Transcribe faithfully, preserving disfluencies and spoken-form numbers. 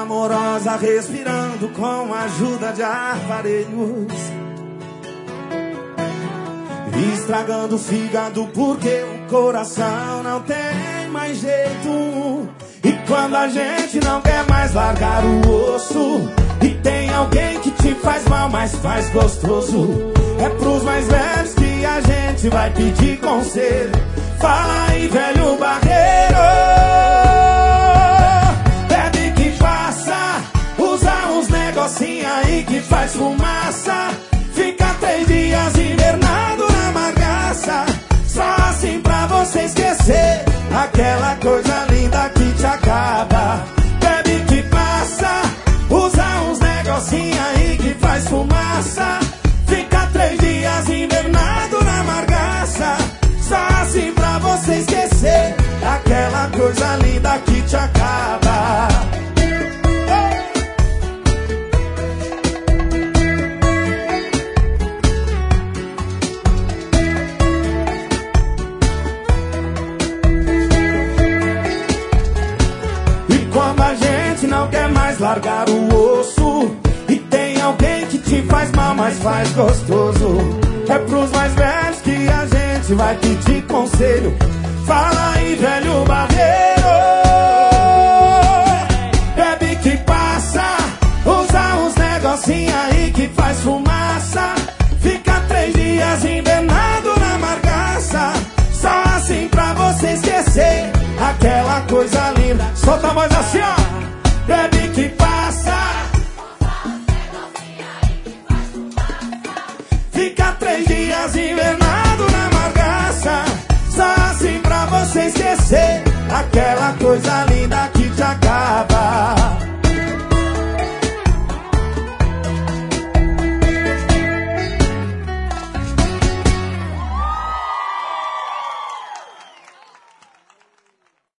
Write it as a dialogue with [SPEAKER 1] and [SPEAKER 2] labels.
[SPEAKER 1] amorosa, respirando com a ajuda de aparelhos, estragando o fígado porque o coração não tem mais jeito. E quando a gente não quer mais largar o osso, e tem alguém que te faz mal, mas faz gostoso, é pros mais velhos que a gente vai pedir conselho. Fala aí, velho barreiro, bebe que passa, usa uns negocinho aí que faz fumaça, fica três dias invernado na bagaça, só assim pra você esquecer aquela coisa linda que te acaba. Bebe que passa, usa uns negocinho aí que faz fumaça, fica três dias invernado na margaça, só assim pra você esquecer aquela coisa linda que te acaba. E quando a gente não quer mais largar o osso, e tem alguém que te faz mal, mas faz gostoso, é pros mais velhos que a gente vai pedir conselho. Fala aí, velho barreiro, bebe que passa, usa uns negocinho aí que faz fumaça, fica três dias invernado na margaça, só assim pra você esquecer aquela coisa linda. Solta a voz assim, ó. Bebe que passa, fica três dias invernado na margaça, só assim pra você esquecer aquela coisa linda.